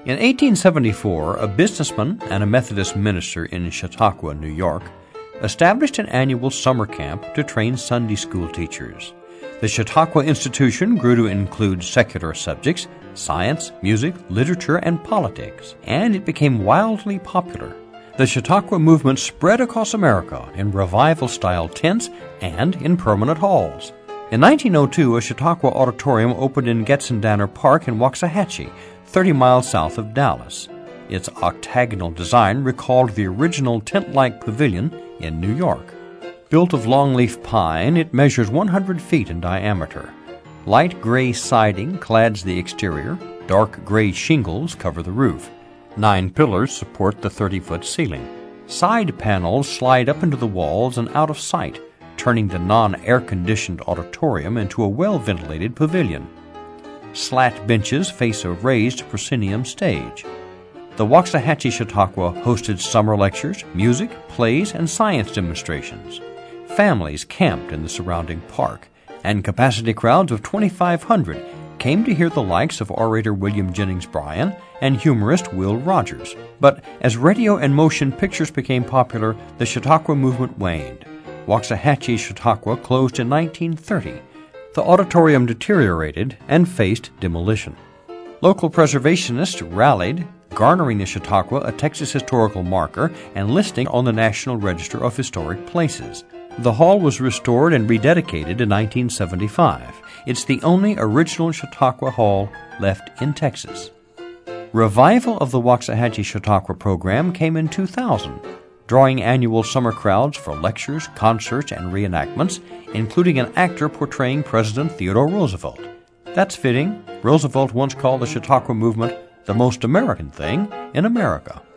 In 1874, a businessman and a Methodist minister in Chautauqua, New York, established an annual summer camp to train Sunday school teachers. The Chautauqua institution grew to include secular subjects, science, music, literature, and politics, and it became wildly popular. The Chautauqua movement spread across America in revival-style tents and in permanent halls. In 1902, a Chautauqua auditorium opened in Getzendanner Park in Waxahachie, 30 miles south of Dallas. Its octagonal design recalled the original tent-like pavilion in New York. Built of longleaf pine, it measures 100 feet in diameter. Light gray siding clads the exterior, dark gray shingles cover the roof. 9 pillars support the 30-foot ceiling. Side panels slide up into the walls and out of sight, turning the non-air-conditioned auditorium into a well-ventilated pavilion. Slat benches face a raised proscenium stage. The Waxahachie Chautauqua hosted summer lectures, music, plays, and science demonstrations. Families camped in the surrounding park, and capacity crowds of 2,500 came to hear the likes of orator William Jennings Bryan and humorist Will Rogers. But as radio and motion pictures became popular, the Chautauqua movement waned. Waxahachie Chautauqua closed in 1930. The auditorium deteriorated and faced demolition. Local preservationists rallied, garnering the Chautauqua a Texas historical marker and listing on the National Register of Historic Places. The hall was restored and rededicated in 1975. It's the only original Chautauqua hall left in Texas. Revival of the Waxahachie Chautauqua program came in 2000, drawing annual summer crowds for lectures, concerts, and reenactments, including an actor portraying President Theodore Roosevelt. That's fitting. Roosevelt once called the Chautauqua movement the most American thing in America.